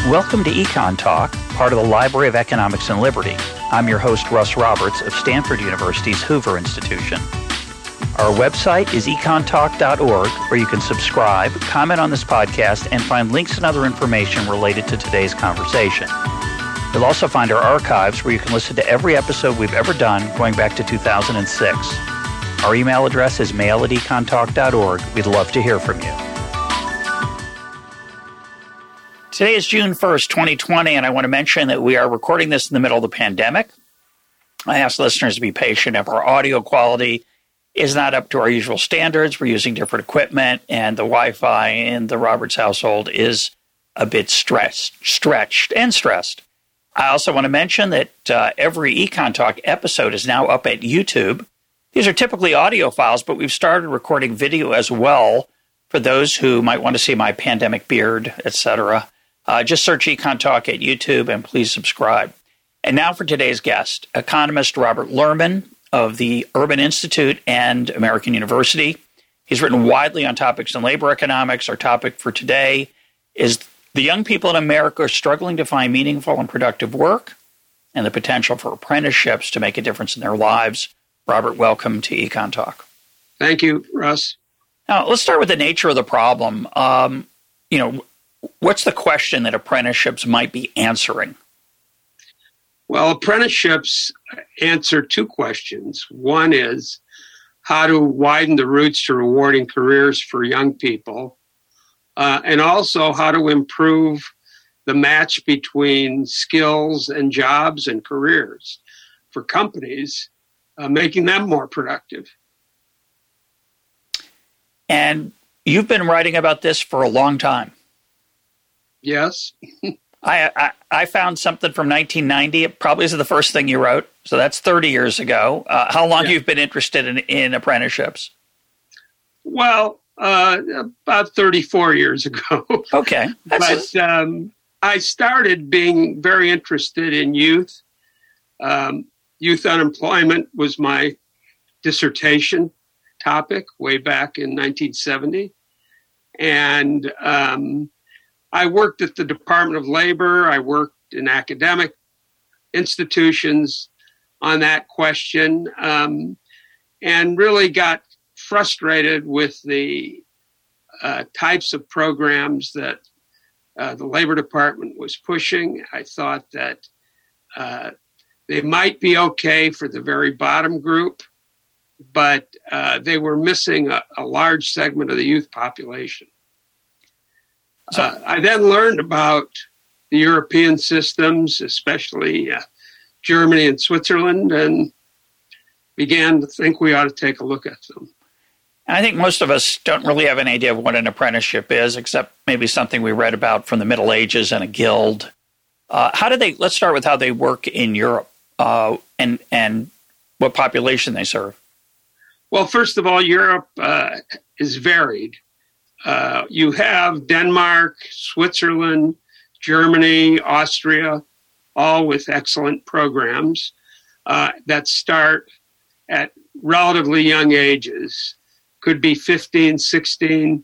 Welcome to Econ Talk, part of the Library of Economics and Liberty. I'm your host, Russ Roberts of Stanford University's Hoover Institution. Our website is econtalk.org, where you can subscribe, comment on this podcast, and find links and other information related to today's conversation. You'll also find our archives where you can listen to every episode we've ever done going back to 2006. Our email address is mail@econtalk.org. We'd love to hear from you. Today is June 1st, 2020, and I want to mention that we are recording this in the middle of the pandemic. I ask listeners to be patient if our audio quality is not up to our usual standards. We're using different equipment, and the Wi-Fi in the Roberts household is a bit stretched and stressed. I also want to mention that every Econ Talk episode is now up at YouTube. These are typically audio files, but we've started recording video as well for those who might want to see my pandemic beard, etc. Just search Econ Talk at YouTube and please subscribe. And now for today's guest, economist Robert Lerman of the Urban Institute and American University. He's written widely on topics in labor economics. Our topic for today is the young people in America are struggling to find meaningful and productive work and the potential for apprenticeships to make a difference in their lives. Robert, welcome to Econ Talk. Thank you, Russ. Now, let's start with the nature of the problem. What's the question that apprenticeships might be answering? Well, apprenticeships answer two questions. One is how to widen the routes to rewarding careers for young people, and also how to improve the match between skills and jobs and careers for companies, making them more productive. And you've been writing about this for a long time. Yes. I found something from 1990. It probably is the first thing you wrote. So that's 30 years ago. How long have you been interested in apprenticeships? Well, about 34 years ago. Okay. I started being very interested in youth. Youth unemployment was my dissertation topic way back in 1970. And I worked at the Department of Labor. I worked in academic institutions on that question, and really got frustrated with the types of programs that the Labor Department was pushing. I thought that they might be okay for the very bottom group, but they were missing a large segment of the youth population. I then learned about the European systems, especially Germany and Switzerland, and began to think we ought to take a look at them. I think most of us don't really have an idea of what an apprenticeship is, except maybe something we read about from the Middle Ages and a guild. Let's start with how they work in Europe and what population they serve. Well, first of all, Europe is varied. You have Denmark, Switzerland, Germany, Austria, all with excellent programs that start at relatively young ages, could be 15, 16,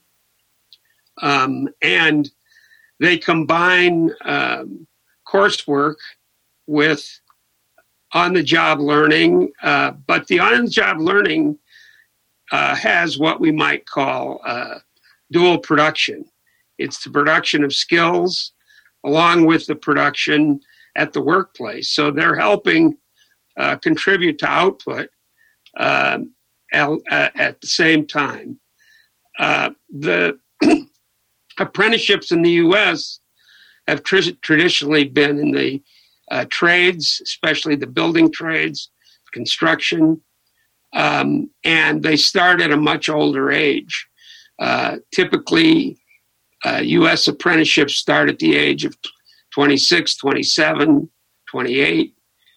and they combine coursework with on-the-job learning, but the on-the-job learning has what we might call dual production. It's the production of skills along with the production at the workplace. So they're helping contribute to output at the same time. The apprenticeships in the U.S. have traditionally been in the trades, especially the building trades, construction, and they start at a much older age. Typically, U.S. apprenticeships start at the age of 26, 27, 28,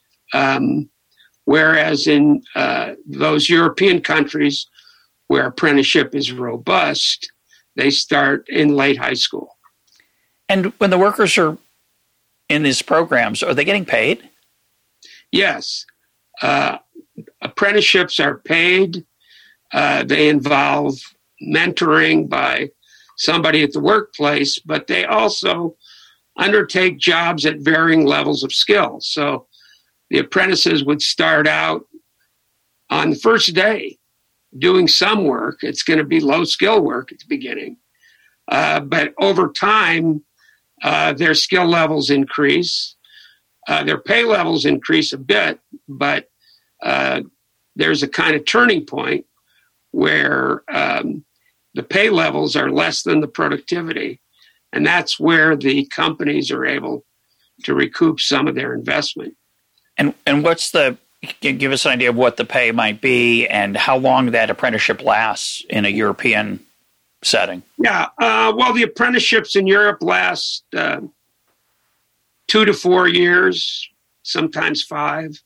whereas in those European countries where apprenticeship is robust, they start in late high school. And when the workers are in these programs, are they getting paid? Yes. Apprenticeships are paid. They involve mentoring by somebody at the workplace, but they also undertake jobs at varying levels of skill. So the apprentices would start out on the first day doing some work. It's going to be low skill work at the beginning. But over time, their skill levels increase. Their pay levels increase a bit, but there's a kind of turning point where the pay levels are less than the productivity. And that's where the companies are able to recoup some of their investment. And give us an idea of what the pay might be and how long that apprenticeship lasts in a European setting? Yeah, well, the apprenticeships in Europe last 2 to 4 years, sometimes 5.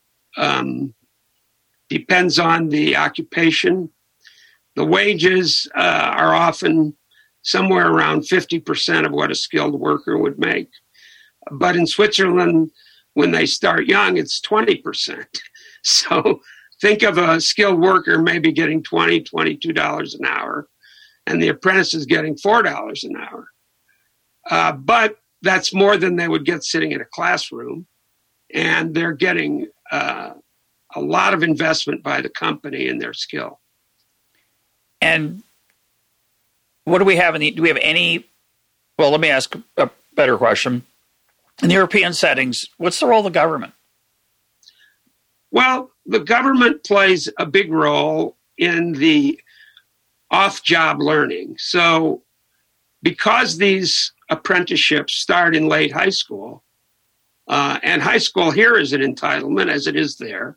Depends on the occupation. The wages are often somewhere around 50% of what a skilled worker would make. But in Switzerland, when they start young, it's 20%. So think of a skilled worker maybe getting $20, $22 an hour, and the apprentice is getting $4 an hour. But that's more than they would get sitting in a classroom, and they're getting a lot of investment by the company in their skill. And what do we have do we have any, well, let me ask a better question. In the European settings, what's the role of the government? Well, the government plays a big role in the off-job learning. So because these apprenticeships start in late high school, and high school here is an entitlement, as it is there,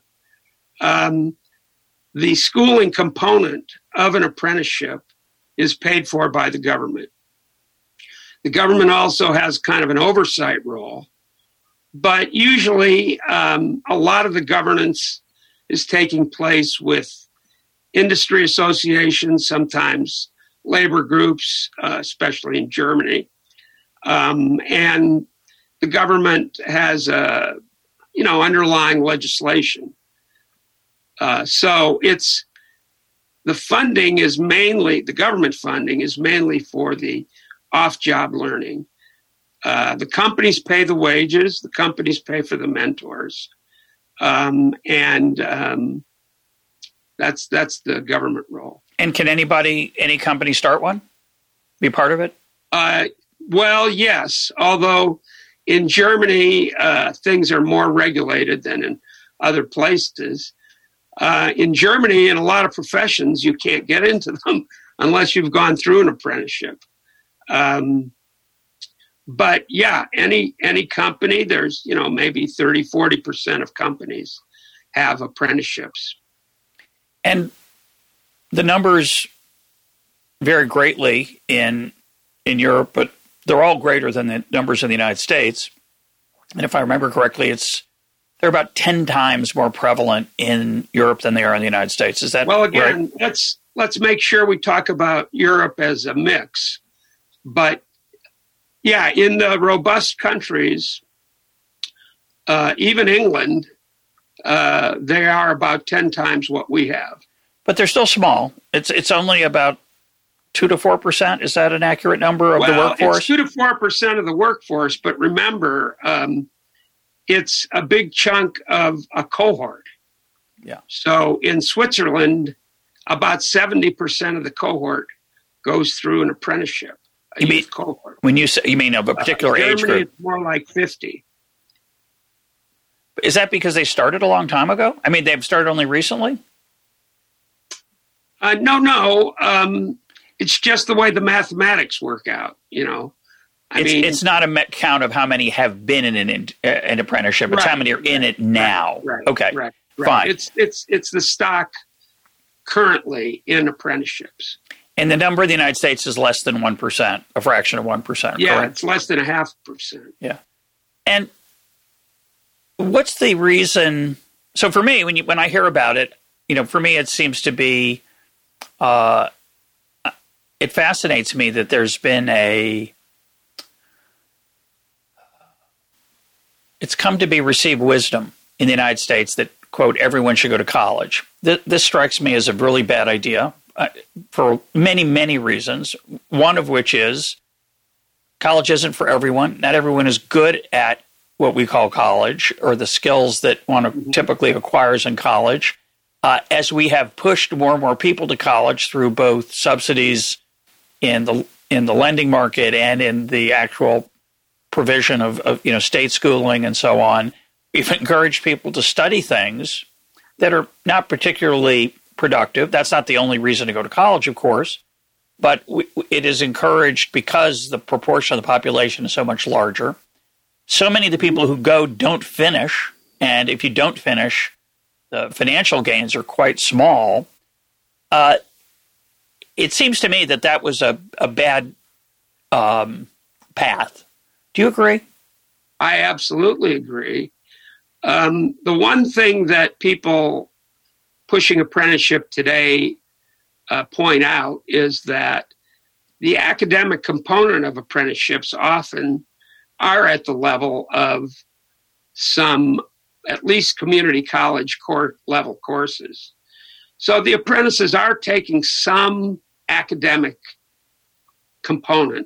the schooling component of an apprenticeship is paid for by the government. The government also has kind of an oversight role, but usually a lot of the governance is taking place with industry associations, sometimes labor groups, especially in Germany. And the government has underlying legislation. So the funding is mainly, the government funding is mainly for the off-job learning. The companies pay the wages, the companies pay for the mentors. And that's the government role. And can any company start one? Be part of it? Well, yes. Although in Germany, things are more regulated than in other places. In Germany, in a lot of professions, you can't get into them unless you've gone through an apprenticeship. But yeah, any company, there's, maybe 30, 40% of companies have apprenticeships. And the numbers vary greatly in Europe, but they're all greater than the numbers in the United States. And if I remember correctly, they're about 10 times more prevalent in Europe than they are in the United States. Is that well? Again, right? let's make sure we talk about Europe as a mix. But yeah, in the robust countries, even England, they are about 10 times what we have. But they're still small. It's only about 2 to 4%. Is that an accurate number of the workforce? It's 2 to 4% of the workforce. But remember, it's a big chunk of a cohort. Yeah. So in Switzerland, about 70% of the cohort goes through an apprenticeship. You mean cohort. When you say, you mean of a particular age Germany, group? It's more like 50. Is that because they started a long time ago? I mean, they've started only recently? No. It's just the way the mathematics work out. It's not a count of how many have been in an apprenticeship. It's how many are in it now. Right, okay, right. Fine. It's the stock currently in apprenticeships. And the number in the United States is less than 1%, a fraction of 1%. Yeah, correct? It's less than 0.5%. Yeah. And what's the reason? So for me, when I hear about it, for me, it seems to be, it fascinates me that there's been it's come to be received wisdom in the United States that, quote, everyone should go to college. This strikes me as a really bad idea for many, many reasons, one of which is college isn't for everyone. Not everyone is good at what we call college or the skills that one typically acquires in college. As we have pushed more and more people to college through both subsidies in the lending market and in the actual provision of state schooling and so on, we've encouraged people to study things that are not particularly productive. That's not the only reason to go to college, of course, but it is encouraged because the proportion of the population is so much larger. So many of the people who go don't finish, and if you don't finish, the financial gains are quite small. It seems to me that was a bad path. Do you agree? I absolutely agree. The one thing that people pushing apprenticeship today point out is that the academic component of apprenticeships often are at the level of some, at least community college level courses. So the apprentices are taking some academic component.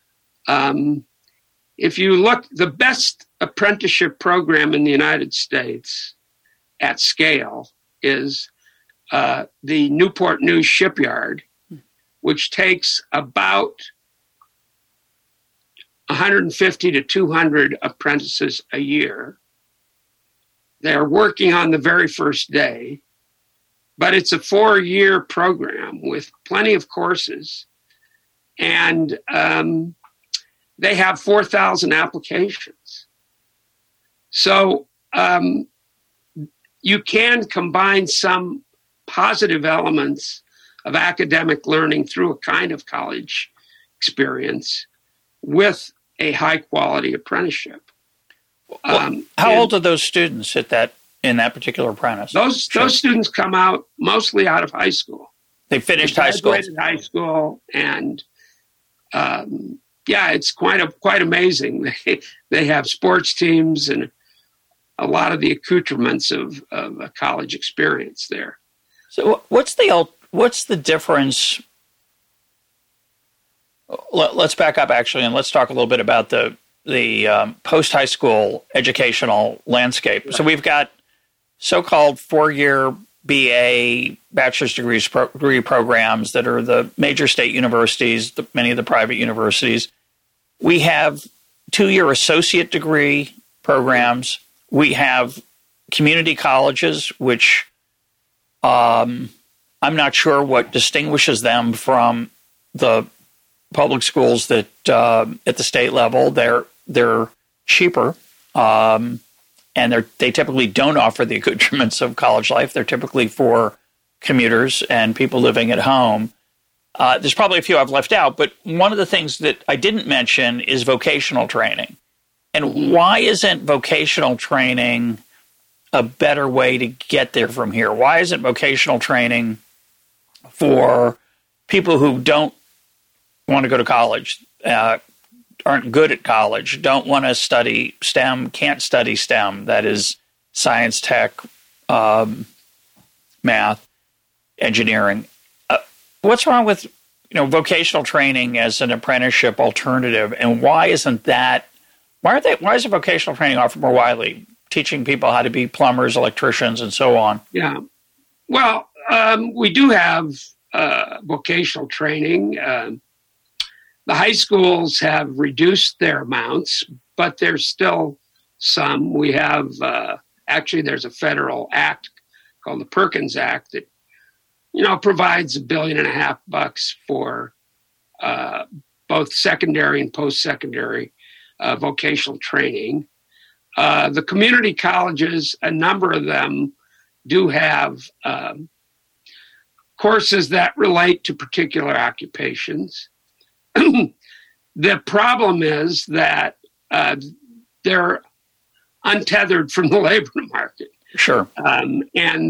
If you look, the best apprenticeship program in the United States at scale is the Newport News Shipyard, which takes about 150 to 200 apprentices a year. They're working on the very first day, but it's a 4-year program with plenty of courses, and they have 4,000 applications. So you can combine some positive elements of academic learning through a kind of college experience with a high-quality apprenticeship. How old are those students in that particular apprentice? Those students come out mostly out of high school. They finished high school. High school, and it's quite amazing. They have sports teams and a lot of the accoutrements of a college experience there. So, what's the difference? Let's back up actually, and let's talk a little bit about the post-high school educational landscape. Right. So we've got so-called 4-year BA bachelor's degree programs that are the major state universities, many of the private universities. We have 2-year associate degree programs. We have community colleges, which I'm not sure what distinguishes them from the public schools that at the state level. They're cheaper, and they typically don't offer the accoutrements of college life. They're typically for commuters and people living at home. There's probably a few I've left out, but one of the things that I didn't mention is vocational training. And why isn't vocational training a better way to get there from here? Why isn't vocational training for people who don't want to go to college, aren't good at college, don't want to study STEM, can't study STEM, that is science, tech, math, engineering. What's wrong with vocational training as an apprenticeship alternative, and why isn't vocational training offered more widely, teaching people how to be plumbers, electricians, and so on? Yeah, well, we do have vocational training. The high schools have reduced their amounts, but there's still some. We have, there's a federal act called the Perkins Act that, provides $1.5 billion for both secondary and post-secondary vocational training. The community colleges, a number of them do have courses that relate to particular occupations. The problem is that they're untethered from the labor market. Sure. And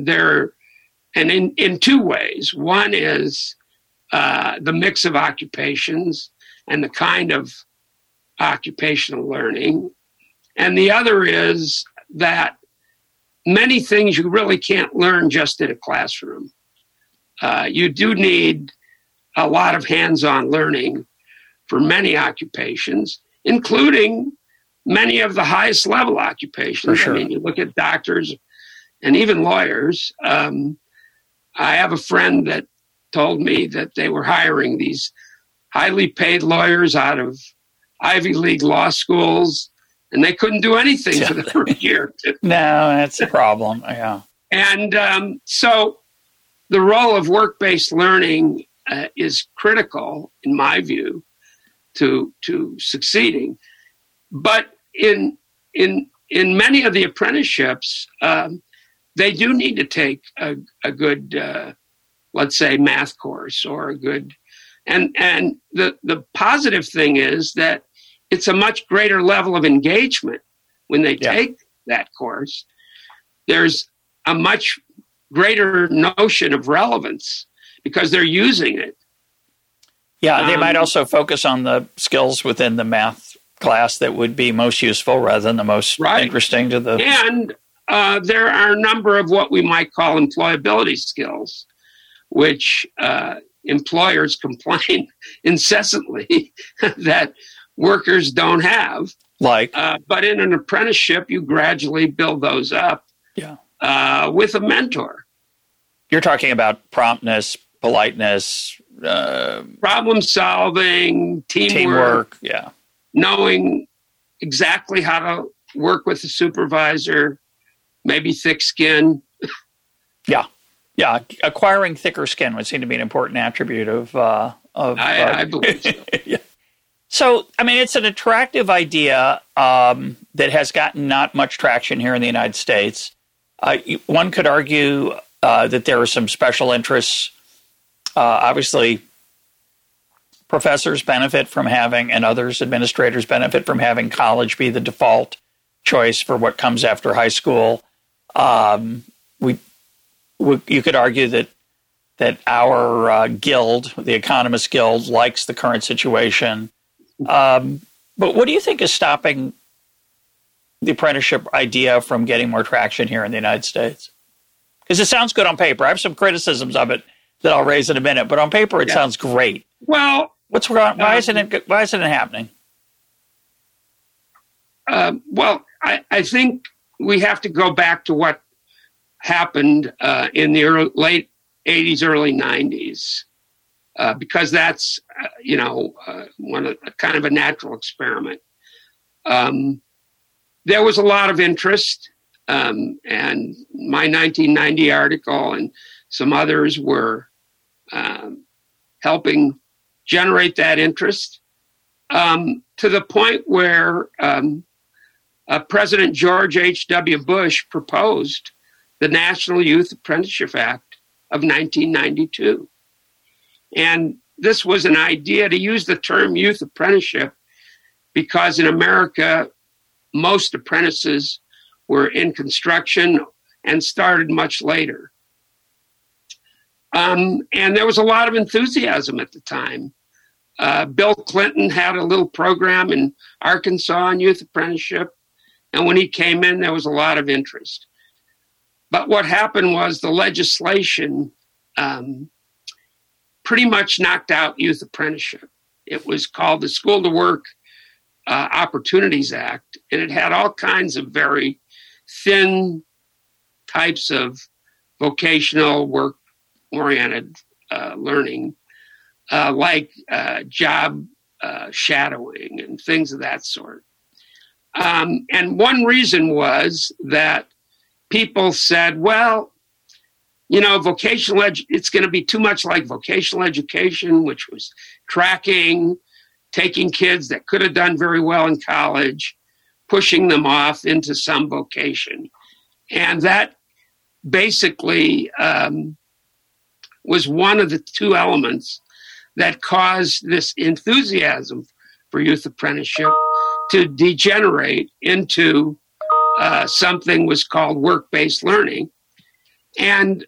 in two ways. One is the mix of occupations and the kind of occupational learning. And the other is that many things you really can't learn just in a classroom. You do need a lot of hands-on learning for many occupations, including many of the highest level occupations. Sure. I mean, you look at doctors and even lawyers. I have a friend that told me that they were hiring these highly paid lawyers out of Ivy League law schools, and they couldn't do anything for the first year. No, that's a problem. Yeah. And so the role of work-based learning is critical, in my view, to succeeding. But in many of the apprenticeships, they do need to take a good, let's say, math course or a good. And the positive thing is that it's a much greater level of engagement when they take that course. There's a much greater notion of relevance because they're using it. Yeah, they might also focus on the skills within the math class that would be most useful rather than the most interesting to the... And there are a number of what we might call employability skills, which employers complain incessantly that workers don't have. Like? But in an apprenticeship, you gradually build those up with a mentor. You're talking about promptness, politeness, problem solving, teamwork, knowing exactly how to work with the supervisor, maybe thick skin. Yeah. Acquiring thicker skin would seem to be an important attribute of I believe so. Yeah. So, I mean, it's an attractive idea that has gotten not much traction here in the United States. One could argue that there are some special interests. Obviously, professors benefit from having, and others, administrators benefit from having college be the default choice for what comes after high school. You could argue that our guild, the Economist Guild, likes the current situation. But what do you think is stopping the apprenticeship idea from getting more traction here in the United States? Because it sounds good on paper. I have some criticisms of it that I'll raise in a minute, but on paper it sounds great. Well, what's wrong? Why isn't it happening? Well, I think we have to go back to what happened in the late 80s, early 90s, because that's, kind of a natural experiment. There was a lot of interest, and my 1990 article and some others were helping generate that interest to the point where President George H.W. Bush proposed the National Youth Apprenticeship Act of 1992. And this was an idea to use the term youth apprenticeship because in America, most apprentices were in construction and started much later. And there was a lot of enthusiasm at the time. Bill Clinton had a little program in Arkansas on youth apprenticeship. And when he came in, there was a lot of interest. But what happened was the legislation pretty much knocked out youth apprenticeship. It was called the School to Work Opportunities Act, and it had all kinds of very thin types of vocational work-oriented learning, like job shadowing and things of that sort. And one reason was that people said, well, vocational it's going to be too much like vocational education, which was tracking, taking kids that could have done very well in college, pushing them off into some vocation. And that basically was one of the two elements that caused this enthusiasm for youth apprenticeship to degenerate into something was called work-based learning. And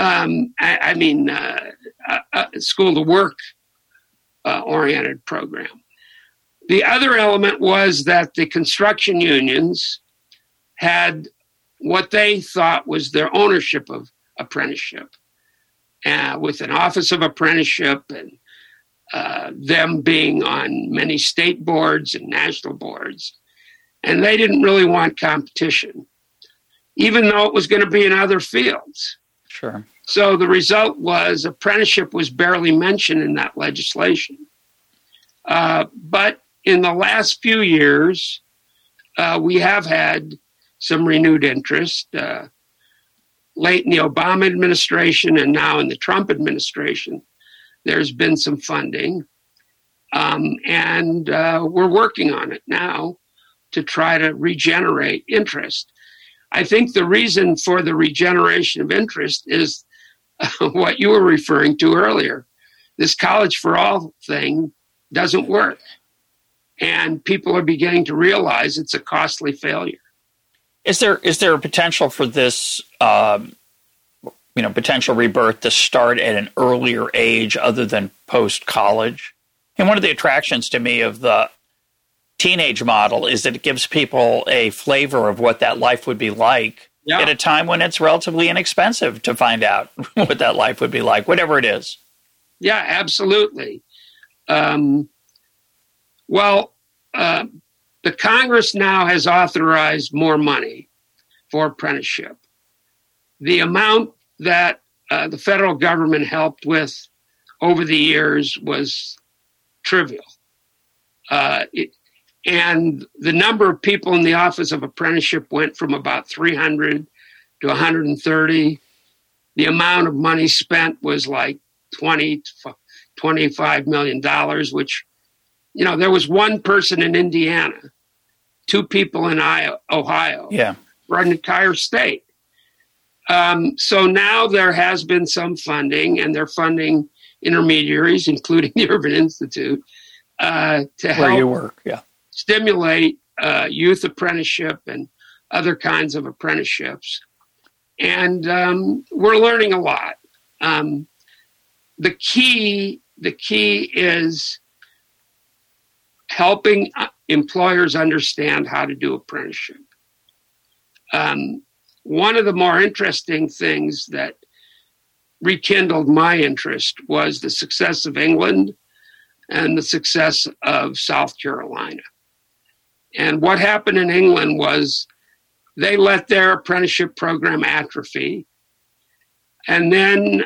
school to work oriented program. The other element was that the construction unions had what they thought was their ownership of apprenticeship with an office of apprenticeship and them being on many state boards and national boards. And they didn't really want competition, even though it was going to be in other fields. Sure. So the result was apprenticeship was barely mentioned in that legislation. But in the last few years, we have had some renewed interest. Late in the Obama administration and now in the Trump administration, there's been some funding. And we're working on it now to try to regenerate interest. I think the reason for the regeneration of interest is what you were referring to earlier. This college for all thing doesn't work. And people are beginning to realize it's a costly failure. Is there a potential for this, potential rebirth to start at an earlier age other than post-college? And one of the attractions to me of the teenage model is that it gives people a flavor of what that life would be like at a time when it's relatively inexpensive to find out what that life would be like, whatever it is. Yeah, absolutely. The Congress now has authorized more money for apprenticeship. The amount that the federal government helped with over the years was trivial. And the number of people in the Office of Apprenticeship went from about 300 to 130. The amount of money spent was like $20 to $25 million, which, there was one person in Indiana, two people in Ohio for an entire state. So now there has been some funding, and they're funding intermediaries, including the Urban Institute, to help where you work, stimulate youth apprenticeship and other kinds of apprenticeships. And we're learning a lot. The key is helping employers understand how to do apprenticeship. One of the more interesting things that rekindled my interest was the success of England and the success of South Carolina. And what happened in England was they let their apprenticeship program atrophy. And then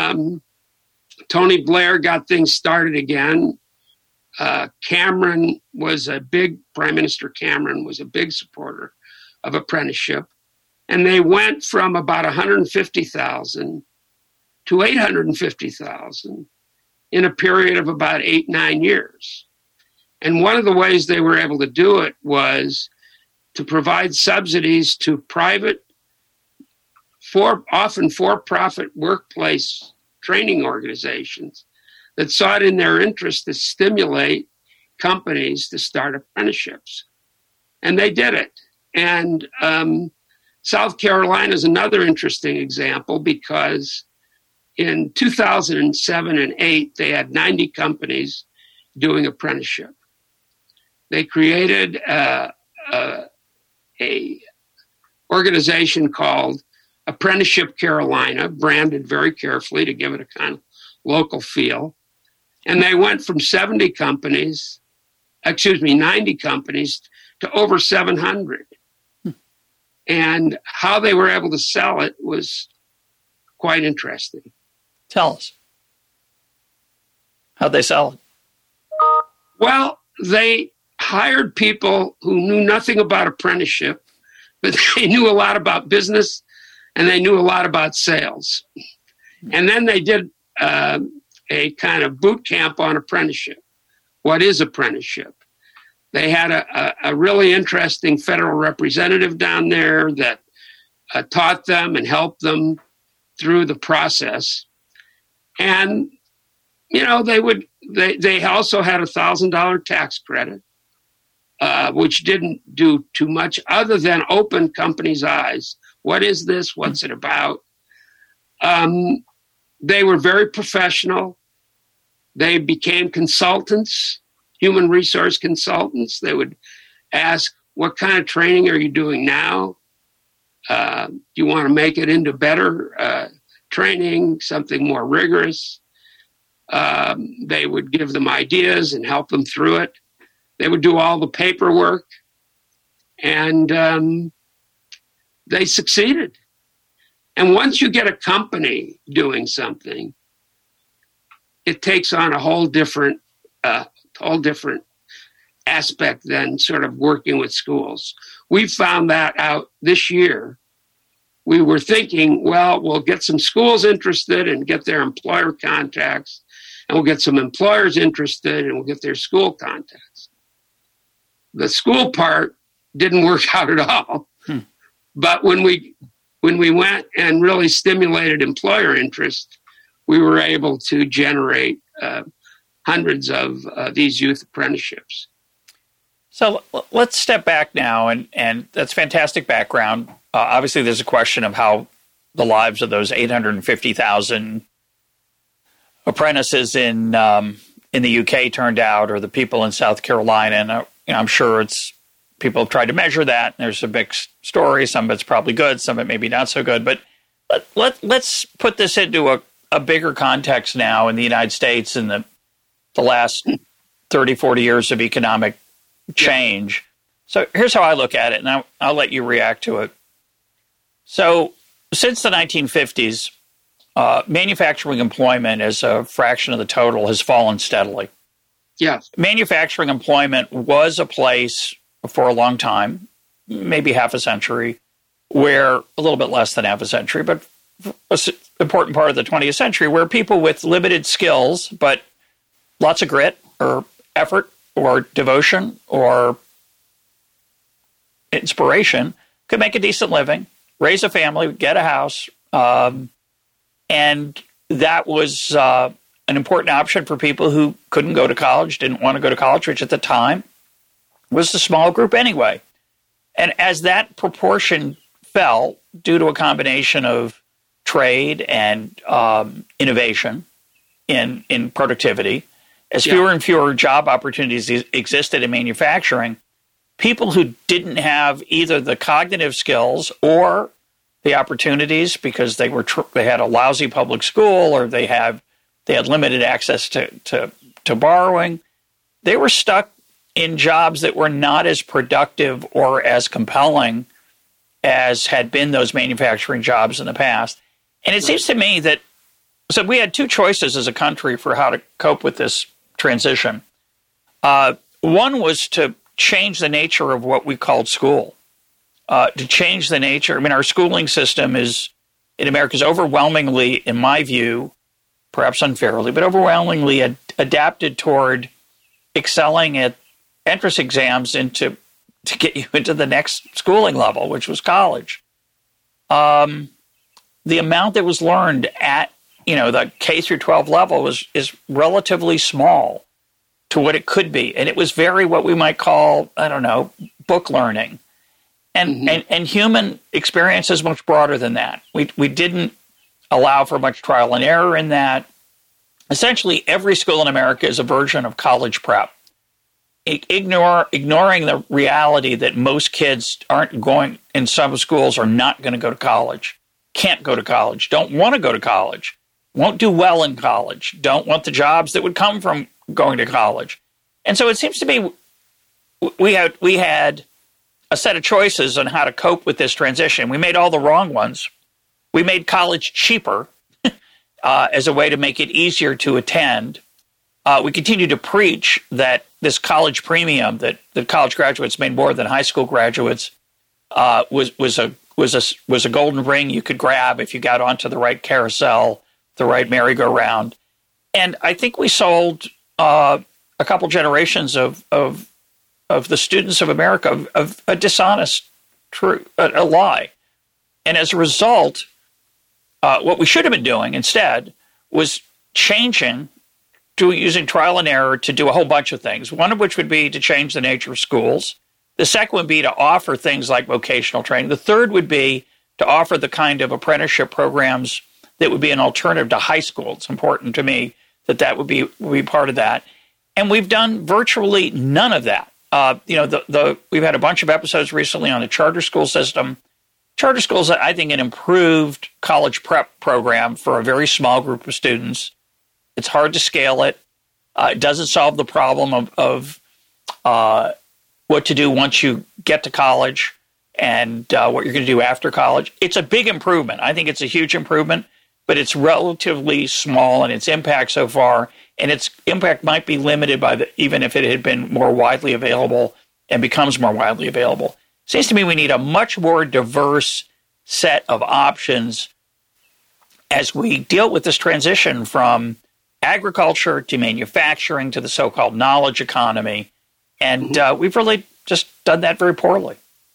Tony Blair got things started again. Prime Minister Cameron was a big supporter of apprenticeship. And they went from about 150,000 to 850,000 in a period of about 8-9 years. And one of the ways they were able to do it was to provide subsidies to private, often for-profit workplace training organizations that saw it in their interest to stimulate companies to start apprenticeships. And they did it. And South Carolina is another interesting example because in 2007 and 2008, they had 90 companies doing apprenticeship. They created a organization called Apprenticeship Carolina, branded very carefully to give it a kind of local feel. And they went from 90 companies to over 700. And how they were able to sell it was quite interesting. Tell us. How'd they sell it? Well, they hired people who knew nothing about apprenticeship, but they knew a lot about business and they knew a lot about sales. And then they did a kind of boot camp on apprenticeship. What is apprenticeship? They had a really interesting federal representative down there that taught them and helped them through the process. And, they also had $1,000 tax credit, which didn't do too much other than open companies' eyes. What is this? What's it about? They were very professional. They became consultants, human resource consultants. They would ask, what kind of training are you doing now? Do you want to make it into better training, something more rigorous? They would give them ideas and help them through it. They would do all the paperwork, and they succeeded. And once you get a company doing something, it takes on a whole different aspect than sort of working with schools. We found that out this year. We were thinking, well, we'll get some schools interested and get their employer contacts, and we'll get some employers interested and we'll get their school contacts. The school part didn't work out at all. But when we went and really stimulated employer interest, we were able to generate hundreds of these youth apprenticeships. So let's step back now, and that's fantastic background. Obviously, there's a question of how the lives of those 850,000 apprentices in the UK turned out, or the people in South Carolina. And I'm sure people have tried to measure that. And there's a big story. Some of it's probably good, some of it maybe not so good. But let's put this into a bigger context now in the United States in the last 30, 40 years of economic change. So here's how I look at it, and I'll let you react to it. So since the 1950s, manufacturing employment as a fraction of the total has fallen steadily. Yes. Manufacturing employment was a place for a long time, maybe half a century, where a little bit less than half a century, but an important part of the 20th century, where people with limited skills, but lots of grit or effort or devotion or inspiration could make a decent living, raise a family, get a house. And that was an important option for people who couldn't go to college, didn't want to go to college, which at the time was a small group anyway. And as that proportion fell due to a combination of trade and innovation in productivity, as fewer and fewer job opportunities existed in manufacturing, people who didn't have either the cognitive skills or the opportunities because they had a lousy public school or they had limited access to borrowing, they were stuck in jobs that were not as productive or as compelling as had been those manufacturing jobs in the past. And it seems to me that so we had two choices as a country for how to cope with this transition. One was to change the nature of what we called school, to change the nature. I mean, our schooling system in America is overwhelmingly, in my view, perhaps unfairly, but overwhelmingly adapted toward excelling at entrance exams to get you into the next schooling level, which was college. The amount that was learned at the K through 12 level is relatively small to what it could be. And it was very what we might call, book learning. And and human experience is much broader than that. We didn't allow for much trial and error in that. Essentially, every school in America is a version of college prep. Ignoring the reality that most kids aren't going, in some schools, are not going to go to college, can't go to college, don't want to go to college, won't do well in college, don't want the jobs that would come from going to college. And so it seems to me we had a set of choices on how to cope with this transition. We made all the wrong ones. We made college cheaper as a way to make it easier to attend. We continue to preach that this college premium that college graduates made more than high school graduates was a golden ring you could grab if you got onto the right carousel, the right merry-go-round. And I think we sold a couple generations of the students of America of a dishonest truth, a lie. And as a result, what we should have been doing instead was changing to using trial and error to do a whole bunch of things, one of which would be to change the nature of schools. The second would be to offer things like vocational training. The third would be to offer the kind of apprenticeship programs that would be an alternative to high school. It's important to me that would be part of that. And we've done virtually none of that. We've had a bunch of episodes recently on the charter school system. Charter schools, I think, an improved college prep program for a very small group of students. It's hard to scale it. It doesn't solve the problem of what to do once you get to college and what you're going to do after college. It's a big improvement. I think it's a huge improvement, but it's relatively small in its impact so far, and its impact might be limited by even if it had been more widely available and becomes more widely available. Seems to me we need a much more diverse set of options as we deal with this transition from agriculture to manufacturing to the so-called knowledge economy. And we've really just done that very poorly.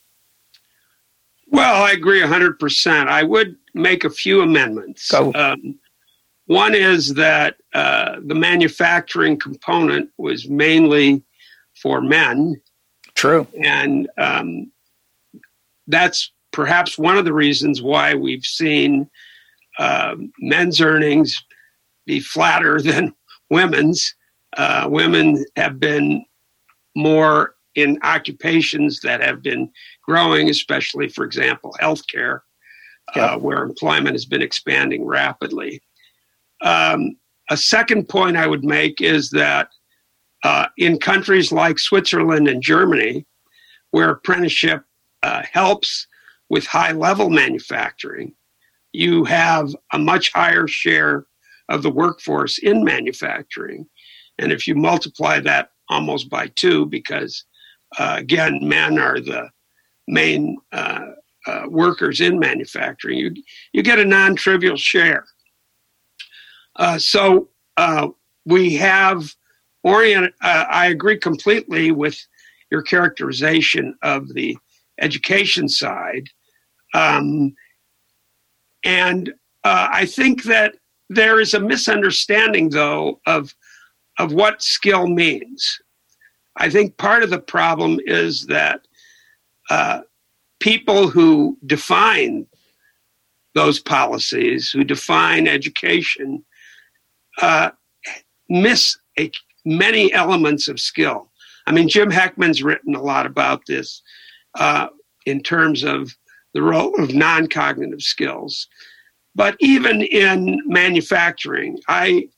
Well, I agree 100%. I would make a few amendments. One is that the manufacturing component was mainly for men. True. And that's perhaps one of the reasons why we've seen men's earnings be flatter than women's. Women have been more in occupations that have been growing, especially, for example, healthcare, where employment has been expanding rapidly. A second point I would make is that in countries like Switzerland and Germany, where apprenticeship helps with high-level manufacturing, you have a much higher share of the workforce in manufacturing. And if you multiply that almost by 2, because, again, men are the main workers in manufacturing, you get a non-trivial share. So we have oriented, I agree completely with your characterization of the education side. And I think that there is a misunderstanding, though, of what skill means. I think part of the problem is that people who define those policies, who define education, miss many elements of skill. I mean, Jim Heckman's written a lot about this in terms of the role of non-cognitive skills. But even in manufacturing, I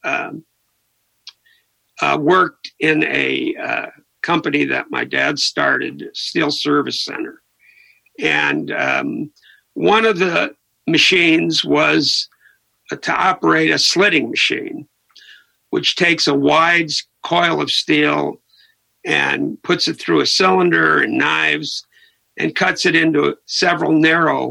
worked in a company that my dad started, Steel Service Center. And one of the machines was to operate a slitting machine, which takes a wide coil of steel and puts it through a cylinder and knives and cuts it into several narrow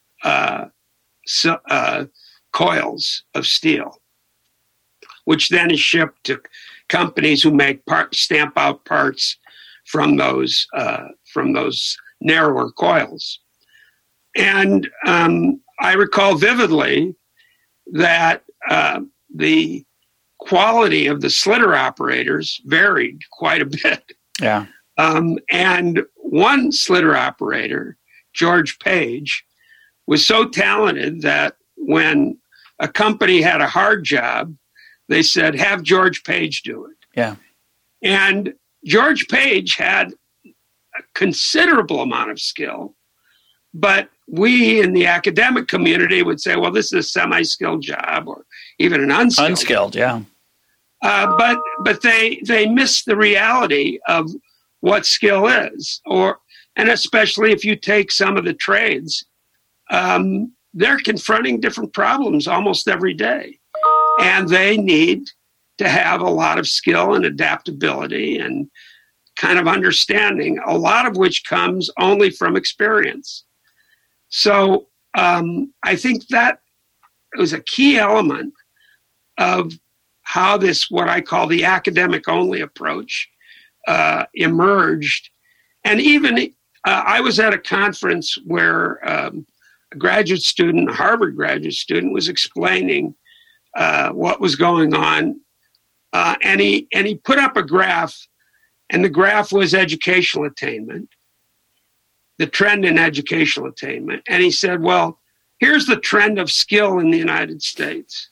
coils of steel, which then is shipped to companies who make stamp out parts from those narrower coils. And I recall vividly that the quality of the slitter operators varied quite a bit. Yeah. And one slitter operator, George Page, was so talented that when a company had a hard job, they said, have George Page do it. Yeah. And George Page had a considerable amount of skill, but we in the academic community would say, well, this is a semi-skilled job or even an unskilled. Unskilled, yeah. But they miss the reality of what skill is, and especially if you take some of the trades, they're confronting different problems almost every day, and they need to have a lot of skill and adaptability and kind of understanding, a lot of which comes only from experience. So I think that was a key element of how this, what I call the academic-only approach, emerged. And even I was at a conference where a graduate student, a Harvard graduate student, was explaining what was going on. And he put up a graph, and the graph was educational attainment, the trend in educational attainment. And he said, well, here's the trend of skill in the United States.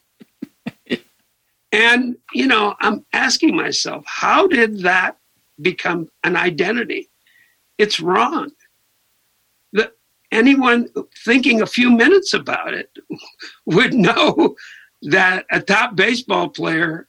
And, I'm asking myself, how did that become an identity? It's wrong. Anyone thinking a few minutes about it would know that a top baseball player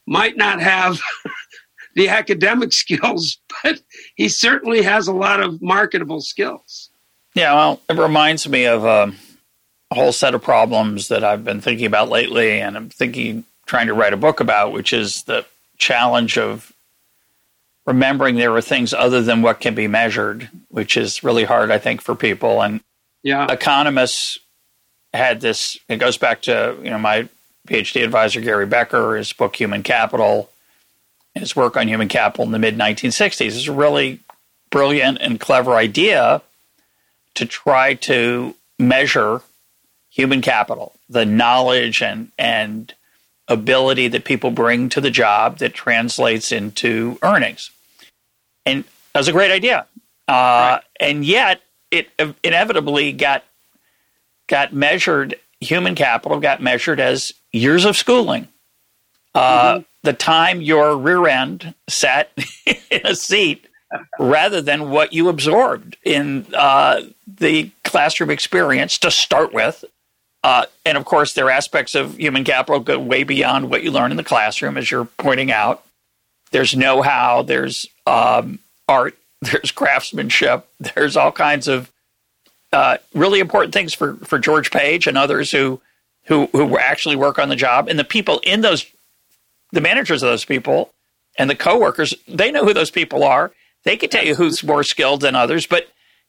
might not have the academic skills, but he certainly has a lot of marketable skills. Yeah, well, it reminds me of a whole set of problems that I've been thinking about lately, and I'm trying to write a book about, which is the challenge of remembering there are things other than what can be measured, which is really hard, I think, for people. And economists had this, it goes back to, my PhD advisor, Gary Becker, his book, Human Capital, and his work on human capital in the mid-1960s. It's a really brilliant and clever idea to try to measure human capital, the knowledge and ability that people bring to the job that translates into earnings. And that was a great idea. Right. And yet it inevitably got measured, human capital got measured as years of schooling. The time your rear end sat in a seat rather than what you absorbed in the classroom experience to start with. And of course, there are aspects of human capital go way beyond what you learn in the classroom, as you're pointing out. There's know-how, there's art, there's craftsmanship, there's all kinds of really important things for George Page and others who actually work on the job. And the people in those, the managers of those people and the coworkers, they know who those people are. They can tell you who's more skilled than others. But,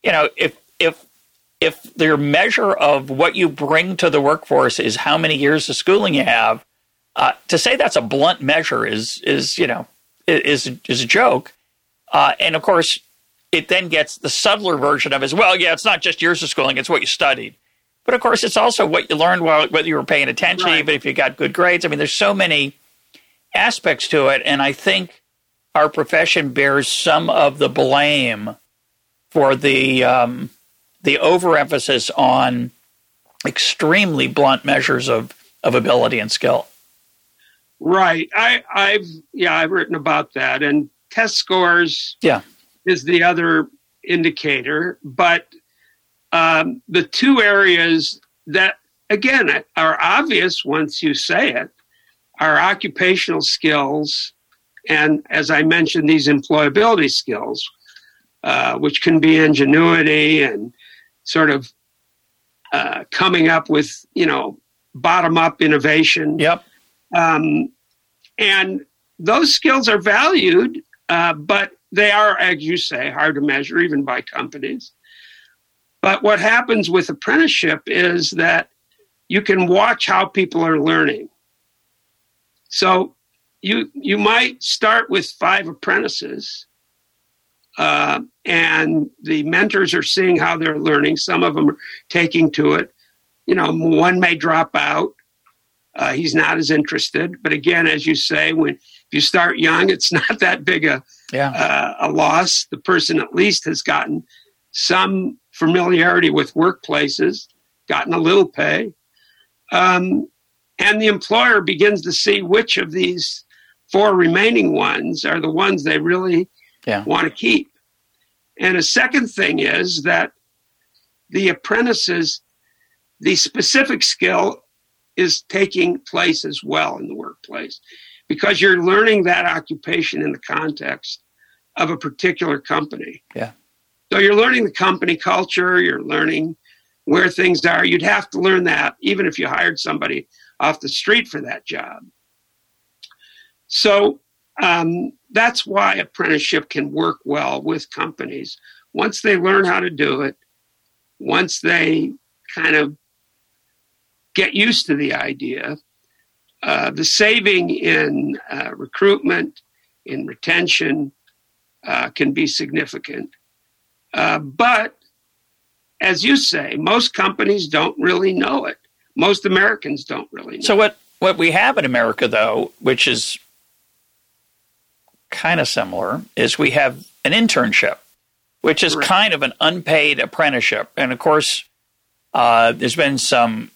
if their measure of what you bring to the workforce is how many years of schooling you have, to say that's a blunt measure is a joke. And of course, it then gets the subtler version of it as well. Yeah, it's not just years of schooling; it's what you studied. But of course, it's also what you learned whether you were paying attention, right, even if you got good grades. I mean, there's so many aspects to it, and I think our profession bears some of the blame for the overemphasis on extremely blunt measures of ability and skill. Right. I've written about that, and test scores is the other indicator. But the two areas that, again, are obvious once you say it are occupational skills and, as I mentioned, these employability skills, which can be ingenuity and sort of coming up with, bottom-up innovation. Yep. And those skills are valued, but they are, as you say, hard to measure even by companies. But what happens with apprenticeship is that you can watch how people are learning. So you might start with 5 apprentices, and the mentors are seeing how they're learning. Some of them are taking to it. One may drop out. He's not as interested. But again, as you say, if you start young, it's not that big a loss. The person at least has gotten some familiarity with workplaces, gotten a little pay. And the employer begins to see which of these 4 remaining ones are the ones they really want to keep. And a second thing is that the apprentices, the specific skill is taking place as well in the workplace because you're learning that occupation in the context of a particular company. Yeah. So you're learning the company culture, you're learning where things are. You'd have to learn that even if you hired somebody off the street for that job. So that's why apprenticeship can work well with companies. Once they learn how to do it, once they kind of get used to the idea, the saving in recruitment, in retention, can be significant. But as you say, most companies don't really know it. Most Americans don't really know. So what we have in America, though, which is kind of similar, is we have an internship, which is kind of an unpaid apprenticeship. And of course, there's been some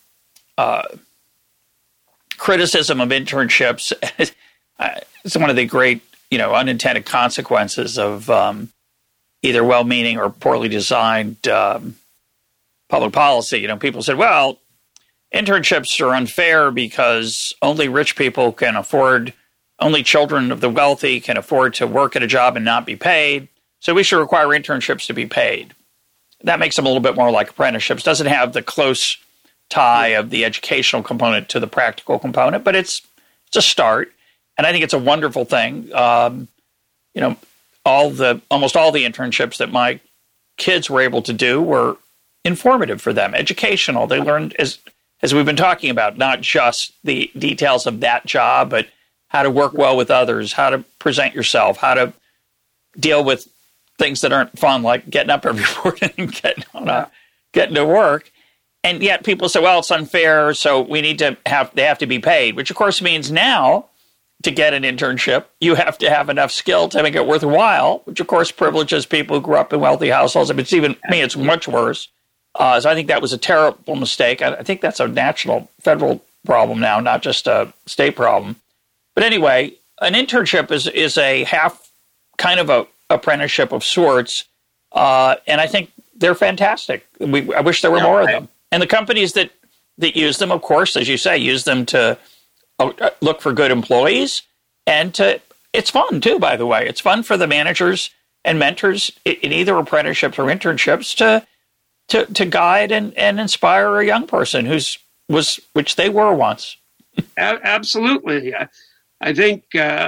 criticism of internships. It's one of the great, unintended consequences of either well-meaning or poorly designed public policy. People said, well, internships are unfair because only rich people can afford only children of the wealthy can afford to work at a job and not be paid. So we should require internships to be paid. That makes them a little bit more like apprenticeships. Doesn't have the close tie of the educational component to the practical component, but it's a start. And I think it's a wonderful thing. Almost all the internships that my kids were able to do were informative for them, educational. They learned, as we've been talking about, not just the details of that job, but how to work well with others, how to present yourself, how to deal with things that aren't fun, like getting up every morning and getting to work. And yet people say, well, it's unfair, so they have to be paid, which of course means now to get an internship, you have to have enough skill to make it worthwhile, which of course privileges people who grew up in wealthy households. It's much worse. So I think that was a terrible mistake. I think that's a national, federal problem now, not just a state problem. But anyway, an internship is a half kind of a apprenticeship of sorts, and I think they're fantastic. I wish there were more of them. And the companies that use them, of course, as you say, use them to look for good employees, and it's fun too, by the way. It's fun for the managers and mentors in either apprenticeships or internships to guide and inspire a young person which they were once. Absolutely. I think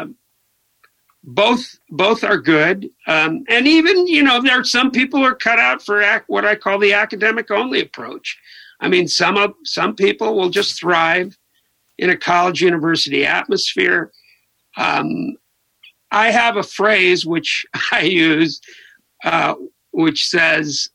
both are good. And even, there are some people who are cut out for what I call the academic only approach. I mean, some people will just thrive in a college university atmosphere. I have a phrase which I use, which says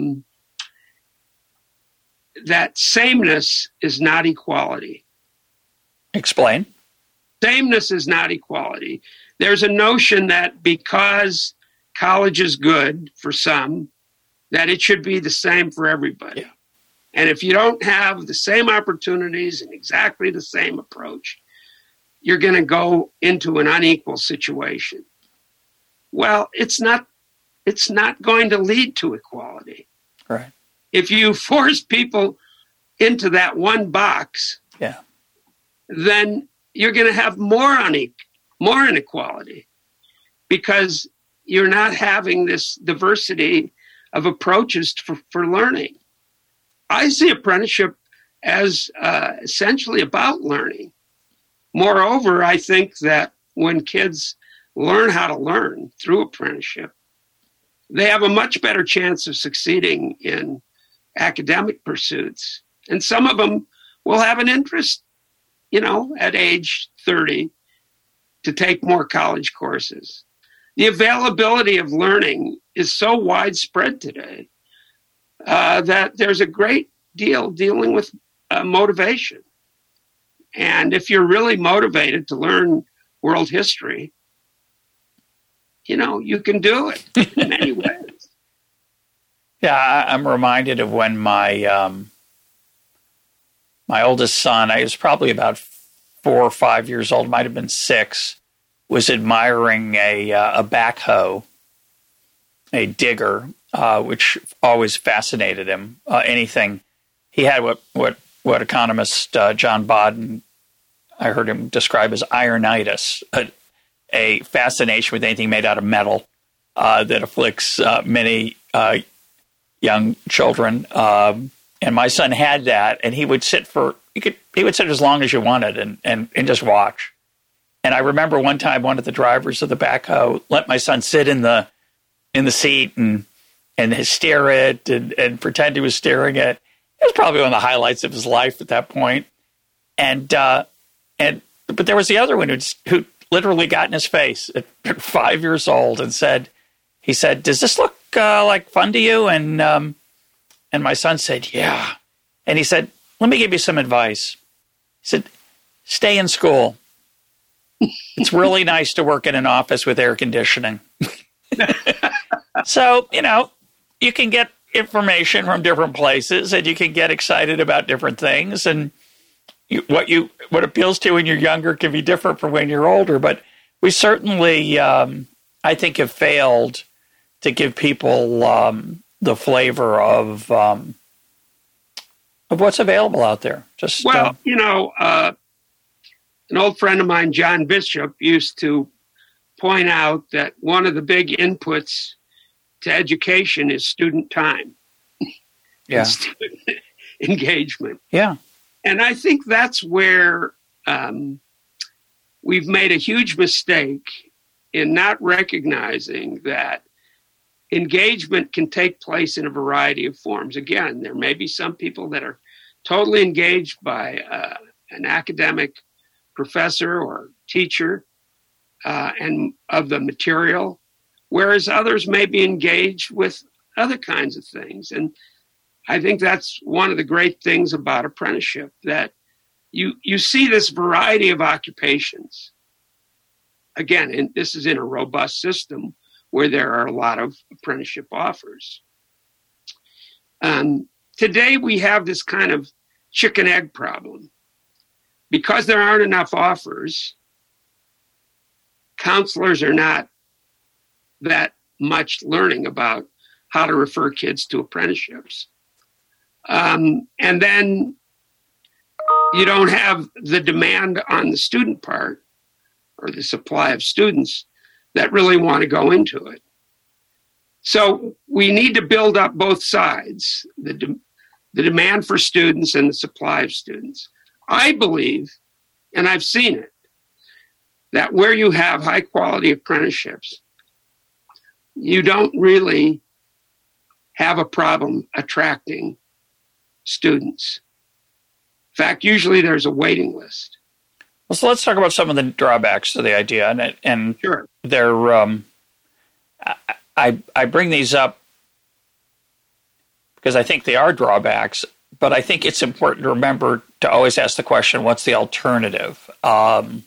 that sameness is not equality. Explain. Sameness is not equality. There's a notion that because college is good for some, that it should be the same for everybody. Yeah. And if you don't have the same opportunities and exactly the same approach, you're going to go into an unequal situation. Well, it's not going to lead to equality. Right. If you force people into that one box, then you're going to have more inequality, because you're not having this diversity of approaches for learning. I see apprenticeship as essentially about learning. Moreover, I think that when kids learn how to learn through apprenticeship, they have a much better chance of succeeding in academic pursuits. And some of them will have an interest, at age 30 to take more college courses. The availability of learning is so widespread today that there's a great deal dealing with motivation. And if you're really motivated to learn world history, you can do it in many ways. Yeah, I'm reminded of when my oldest son, I was probably about 4 or 5 years old, might have been 6, was admiring a backhoe, a digger, which always fascinated him. Anything. He had what economist John Bodden, I heard him describe as ironitis, a fascination with anything made out of metal that afflicts many young children. And my son had that, and he would sit as long as you wanted and just watch. And I remember one time one of the drivers of the backhoe let my son sit in the seat and stare at it and pretend he was staring at. It was probably one of the highlights of his life at that point. But there was the other one who literally got in his face at 5 years old and said, "Does this look like fun to you?" And my son said, "Yeah." And he said, "Let me give you some advice." He said, "Stay in school. It's really nice to work in an office with air conditioning." So, you can get information from different places, and you can get excited about different things. And what appeals to you when you're younger can be different from when you're older. But we certainly, I think, have failed to give people the flavor of what's available out there. An old friend of mine, John Bishop, used to point out that one of the big inputs to education is student time. Yeah. Student engagement. Yeah. And I think that's where we've made a huge mistake in not recognizing that engagement can take place in a variety of forms. Again, there may be some people that are totally engaged by an academic professor or teacher and of the material, whereas others may be engaged with other kinds of things. And I think that's one of the great things about apprenticeship, that you see this variety of occupations. Again, and this is in a robust system where there are a lot of apprenticeship offers. Today, we have this kind of chicken egg problem. Because there aren't enough offers, counselors are not that much learning about how to refer kids to apprenticeships. And then you don't have the demand on the student part, or the supply of students that really want to go into it. So we need to build up both sides, the demand for students and the supply of students. I believe, and I've seen it, that where you have high quality apprenticeships, you don't really have a problem attracting students. In fact, usually there's a waiting list. Well, so let's talk about some of the drawbacks to the idea, and Sure. They're. I bring these up because I think they are drawbacks, but I think it's important to remember to always ask the question, what's the alternative? And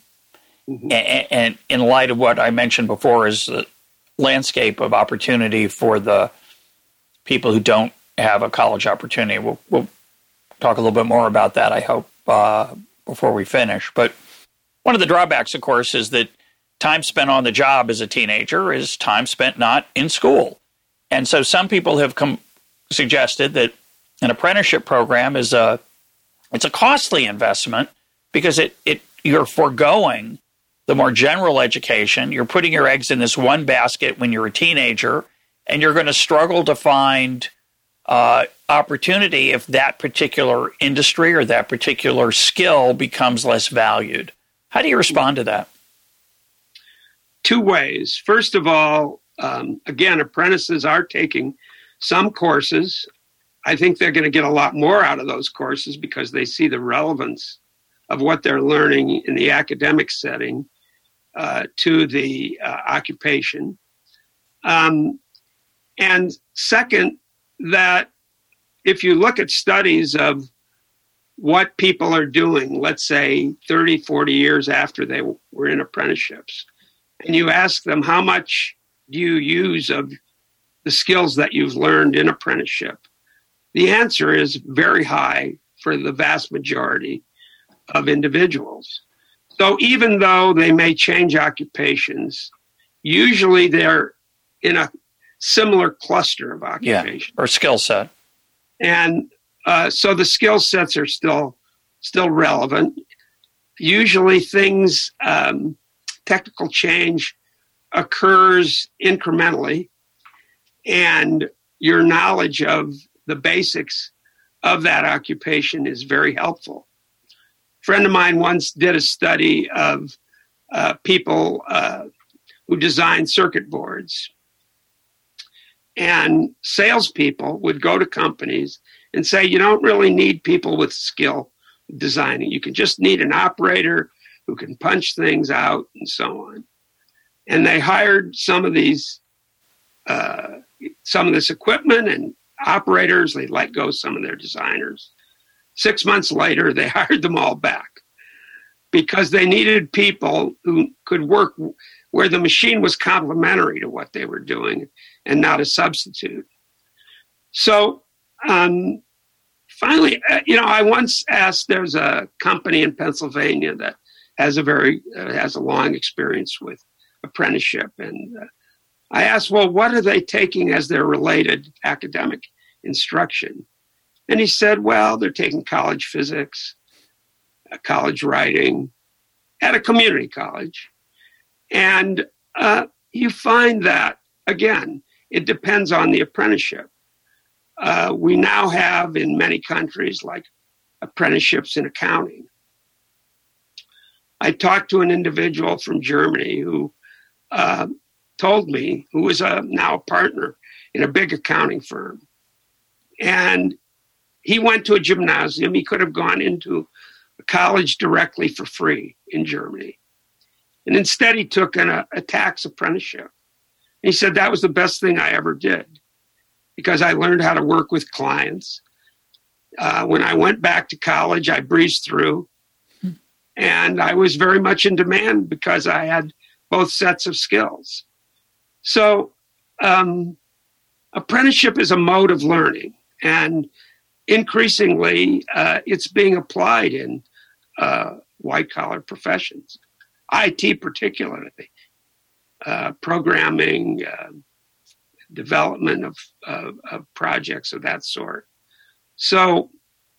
in light of what I mentioned before is the landscape of opportunity for the people who don't have a college opportunity. We'll talk a little bit more about that, I hope, before we finish. But one of the drawbacks, of course, is that time spent on the job as a teenager is time spent not in school. And so some people have suggested that an apprenticeship program is it's a costly investment because you're foregoing the more general education. You're putting your eggs in this one basket when you're a teenager, and you're going to struggle to find opportunity if that particular industry or that particular skill becomes less valued. How do you respond to that? Two ways. First of all, again, apprentices are taking some courses. I think they're going to get a lot more out of those courses because they see the relevance of what they're learning in the academic setting to the occupation. And second, that if you look at studies of what people are doing, let's say 30, 40 years after they were in apprenticeships, and you ask them, how much do you use of the skills that you've learned in apprenticeship? The answer is very high for the vast majority of individuals. So even though they may change occupations, usually they're in a similar cluster of occupation. Or skill set. And so the skill sets are still relevant. Usually things, technical change occurs incrementally, and your knowledge of the basics of that occupation is very helpful. A friend of mine once did a study of people who design circuit boards. And salespeople would go to companies and say, you don't really need people with skill designing. You can just need an operator who can punch things out and so on. And they hired some of this equipment and operators. They let go some of their designers. 6 months later, they hired them all back because they needed people who could work where the machine was complementary to what they were doing and not a substitute. So finally, I once asked, there's a company in Pennsylvania that has a long experience with apprenticeship. And I asked, well, what are they taking as their related academic instruction? And he said, well, they're taking college physics, college writing, at a community college. And you find that, again, it depends on the apprenticeship. We now have in many countries like apprenticeships in accounting. I talked to an individual from Germany who told me, who was now a partner in a big accounting firm. And he went to a gymnasium. He could have gone into a college directly for free in Germany. And instead he took a tax apprenticeship. He said that was the best thing I ever did because I learned how to work with clients. When I went back to college, I breezed through. And I was very much in demand because I had both sets of skills. So apprenticeship is a mode of learning. And increasingly, it's being applied in white-collar professions, IT particularly, programming, development of projects of that sort. So,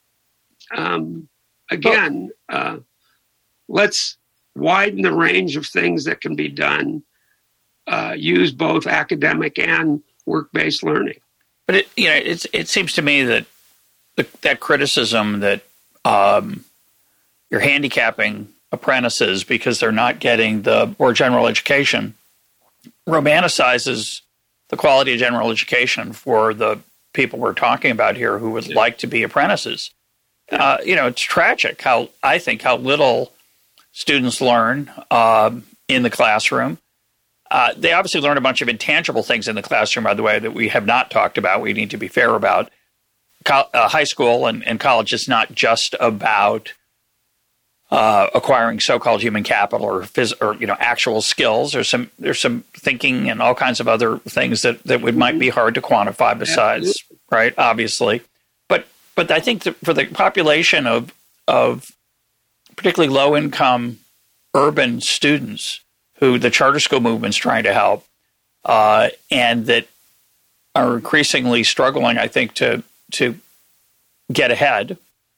again, let's widen the range of things that can be done, use both academic and work-based learning. But it seems to me that that criticism that you're handicapping apprentices because they're not getting the more general education romanticizes the quality of general education for the people we're talking about here who would like to be apprentices. It's tragic how little students learn in the classroom. They obviously learn a bunch of intangible things in the classroom, by the way, that we have not talked about. We need to be fair about. High school and college is not just about acquiring so-called human capital or actual skills. There's some thinking and all kinds of other things that might be hard to quantify besides, right? Obviously, but I think that for the population of particularly low-income urban students who the charter school movement's trying to help, and that are increasingly struggling, I think, to get ahead,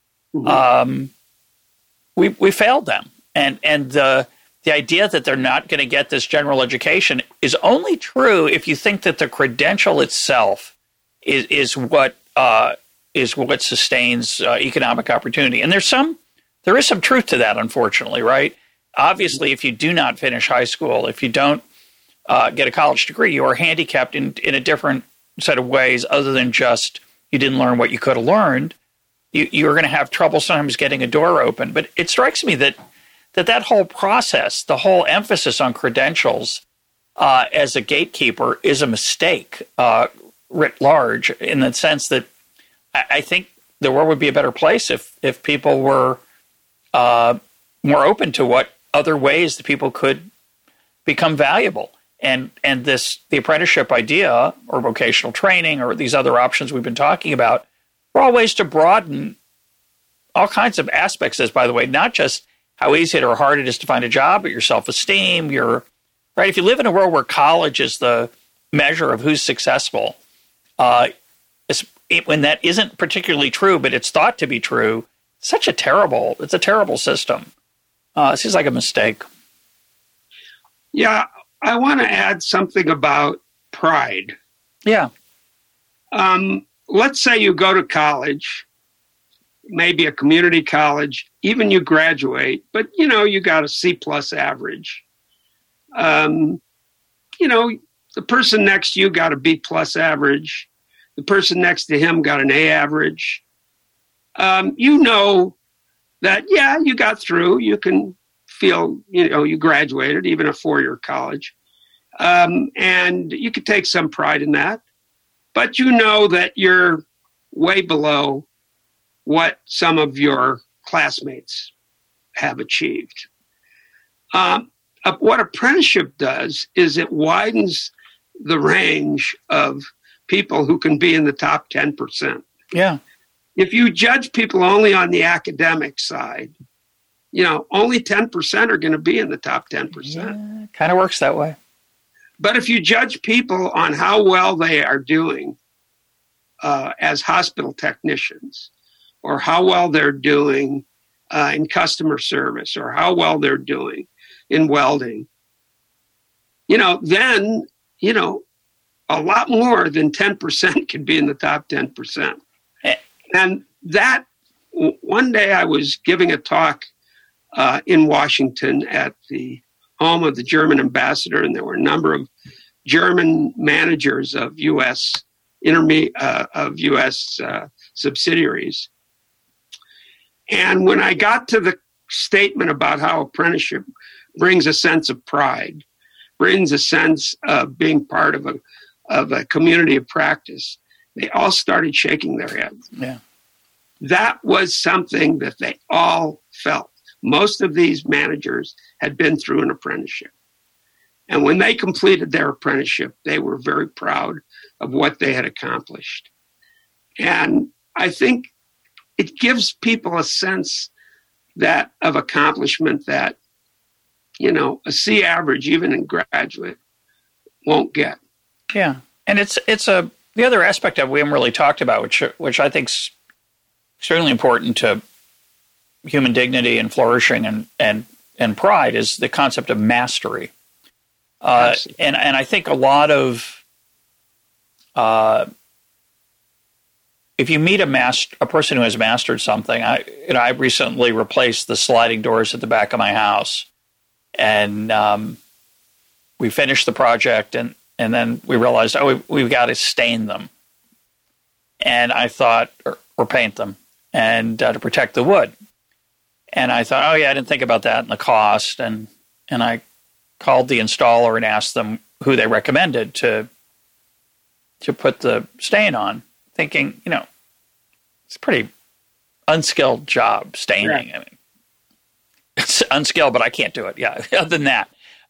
we failed them. And the idea that they're not going to get this general education is only true if you think that the credential itself is what sustains economic opportunity. And there is some truth to that, unfortunately, right? Obviously, if you do not finish high school, if you don't get a college degree, you are handicapped in a different set of ways other than just you didn't learn what you could have learned. You're going to have trouble sometimes getting a door open. But it strikes me that whole process, the whole emphasis on credentials as a gatekeeper is a mistake writ large, in the sense that I think the world would be a better place if people were more open to what other ways that people could become valuable. And the apprenticeship idea or vocational training or these other options we've been talking about are all ways to broaden all kinds of aspects, as by the way, not just how easy or hard it is to find a job, but your self-esteem, right. If you live in a world where college is the measure of who's successful, when that isn't particularly true, but it's thought to be true, it's a terrible system. It seems like a mistake. Yeah, I want to add something about pride. Yeah. Let's say you go to college, maybe a community college, even you graduate, but you got a C+ average. The person next to you got a B+ average. The person next to him got an A average. That, you got through. You can feel, you graduated, even a 4-year college. And you could take some pride in that. But you know that you're way below what some of your classmates have achieved. What apprenticeship does is it widens the range of people who can be in the top 10%. Yeah. If you judge people only on the academic side, only 10% are going to be in the top 10%. Yeah, kind of works that way. But if you judge people on how well they are doing as hospital technicians, or how well they're doing in customer service or how well they're doing in welding, then, a lot more than 10% could be in the top 10%. And that, one day I was giving a talk in Washington at the home of the German ambassador, and there were a number of German managers of U.S. Subsidiaries. And when I got to the statement about how apprenticeship brings a sense of pride, brings a sense of being part of a community of practice, they all started shaking their heads. Yeah. That was something that they all felt. Most of these managers had been through an apprenticeship. And when they completed their apprenticeship, they were very proud of what they had accomplished. And I think it gives people a sense of accomplishment that, a C average, even in graduate, won't get. Yeah. And it's the other aspect of it we haven't really talked about, which I think is extremely important to human dignity and flourishing and pride, is the concept of mastery. And I think a lot of if you meet a person who has mastered something, I recently replaced the sliding doors at the back of my house, and we finished the project, and then we realized, we've got to stain them, and I thought, or paint them, and to protect the wood. And I thought, I didn't think about that and the cost. And I called the installer and asked them who they recommended to put the stain on, thinking, it's a pretty unskilled job, staining. Right. I mean, it's unskilled, but I can't do it. Yeah, other than that,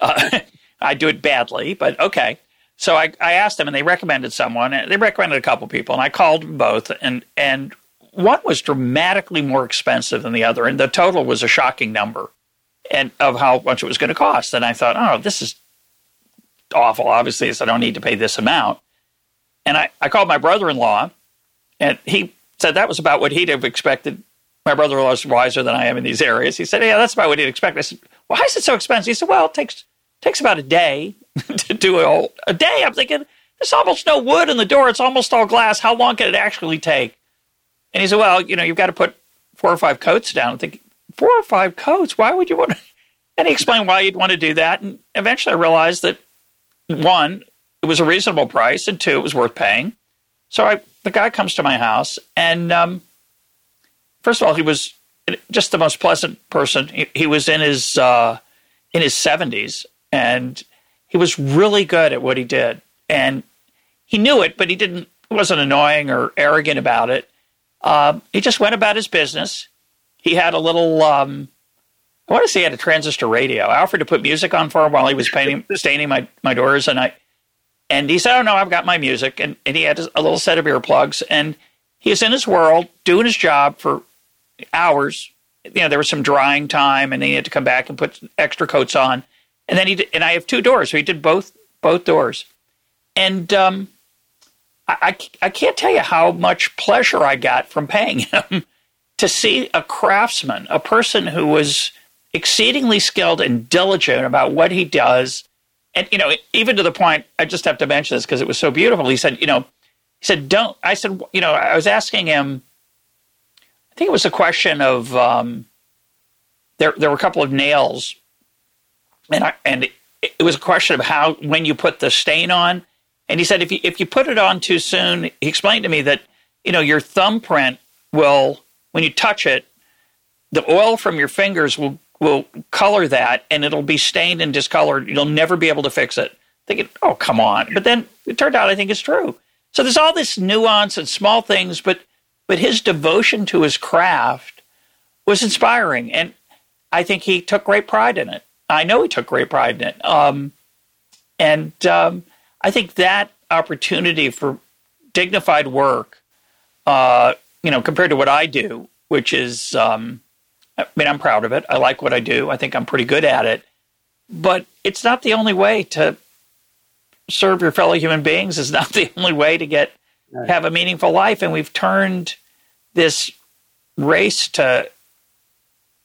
I do it badly, but okay. So I asked them, and they recommended someone. And they recommended a couple people, and I called them both, and one was dramatically more expensive than the other, and the total was a shocking number, and of how much it was going to cost. And I thought, this is awful. Obviously, I don't need to pay this amount. And I called my brother-in-law, and he said that was about what he'd have expected. My brother-in-law is wiser than I am in these areas. He said, that's about what he'd expect. I said, why is it so expensive? He said, well, it takes about a day to do a day. I'm thinking, there's almost no wood in the door. It's almost all glass. How long can it actually take? And he said, well, you've got to put 4 or 5 coats down. I'm thinking, 4 or 5 coats? Why would you want to? And he explained why you'd want to do that. And eventually I realized that, 1, it was a reasonable price, and 2, it was worth paying. So the guy comes to my house, and first of all, he was just the most pleasant person. He was in his 70s, and he was really good at what he did. And he knew it, but he wasn't annoying or arrogant about it. He just went about his business. He had a little, I want to say he had a transistor radio. I offered to put music on for him while he was staining my doors. And he said, no, I've got my music. And he had a little set of earplugs. And he was in his world, doing his job for hours. There was some drying time, and then he had to come back and put extra coats on. And then and I have 2 doors, so he did both doors. And I can't tell you how much pleasure I got from paying him to see a craftsman, a person who was exceedingly skilled and diligent about what he does. And, even to the point, I just have to mention this because it was so beautiful. He said, don't, I said, I was asking him, I think it was a question of, there were a couple of nails, and it was a question of when you put the stain on. And he said, if you put it on too soon, he explained to me that, your thumbprint will, when you touch it, the oil from your fingers will color that, and it'll be stained and discolored. You'll never be able to fix it. Thinking, oh, come on. But then it turned out I think it's true. So there's all this nuance and small things, but his devotion to his craft was inspiring. And I think he took great pride in it. I know he took great pride in it. I think that opportunity for dignified work, compared to what I do, which is, I'm proud of it. I like what I do. I think I'm pretty good at it. But it's not the only way to serve your fellow human beings. It's not the only way to have a meaningful life. And we've turned this race to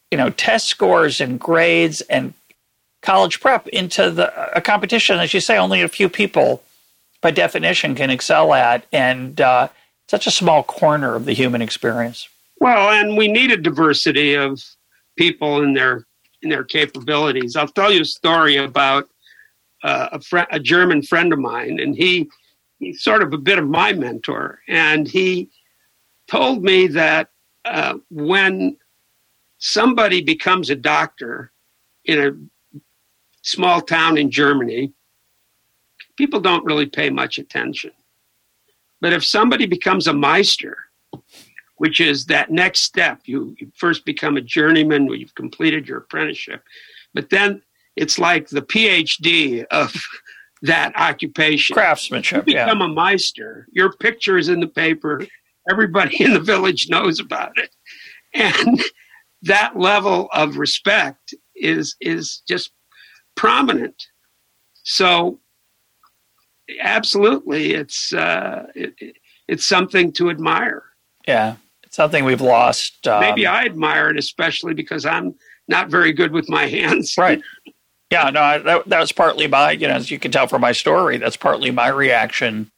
test scores and grades and college prep into a competition, as you say, only a few people by definition can excel at, and such a small corner of the human experience. Well, and we need a diversity of people in their capabilities. I'll tell you a story about a German friend of mine, and he's sort of a bit of my mentor, and he told me that when somebody becomes a doctor in a small town in Germany, people don't really pay much attention. But if somebody becomes a Meister, which is that next step, you first become a journeyman when you've completed your apprenticeship, but then it's like the PhD of that occupation. Craftsmanship, you become a Meister, your picture is in the paper, everybody in the village knows about it. And that level of respect is just prominent. So absolutely, it's something to admire. Yeah, it's something we've lost. Maybe I admire it, especially because I'm not very good with my hands. Right. Yeah, no, that was partly my, as you can tell from my story, that's partly my reaction.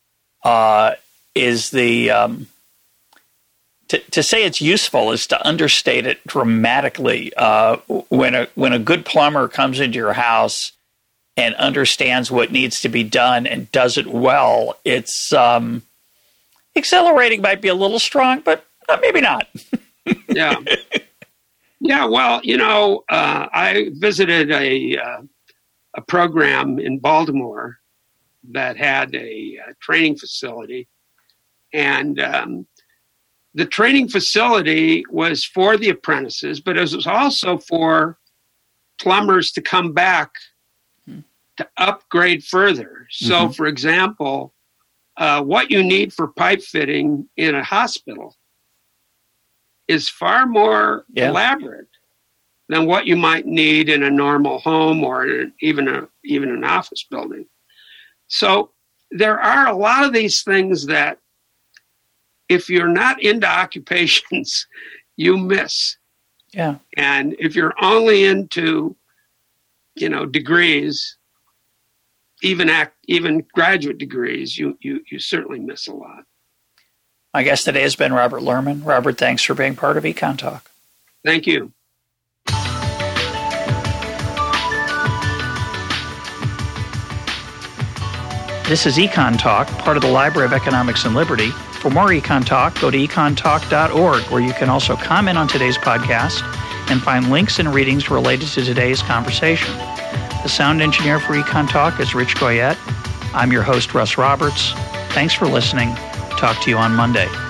Is the to say it's useful is to understate it dramatically. When a good plumber comes into your house and understands what needs to be done and does it well, it's exhilarating. Might be a little strong, but maybe not. Yeah. Yeah, well, I visited a program in Baltimore that had a training facility, and the training facility was for the apprentices, but it was also for plumbers to come back to upgrade further. So, for example, what you need for pipe fitting in a hospital is far more elaborate than what you might need in a normal home or even an office building. So there are a lot of these things that if you're not into occupations, you miss. Yeah. And if you're only into, degrees, even graduate degrees, you certainly miss a lot. My guest today has been Robert Lerman. Robert, thanks for being part of Econ Talk. Thank you. This is Econ Talk, part of the Library of Economics and Liberty. For more Econ Talk, go to econtalk.org, where you can also comment on today's podcast and find links and readings related to today's conversation. The sound engineer for Econ Talk is Rich Goyette. I'm your host, Russ Roberts. Thanks for listening. Talk to you on Monday.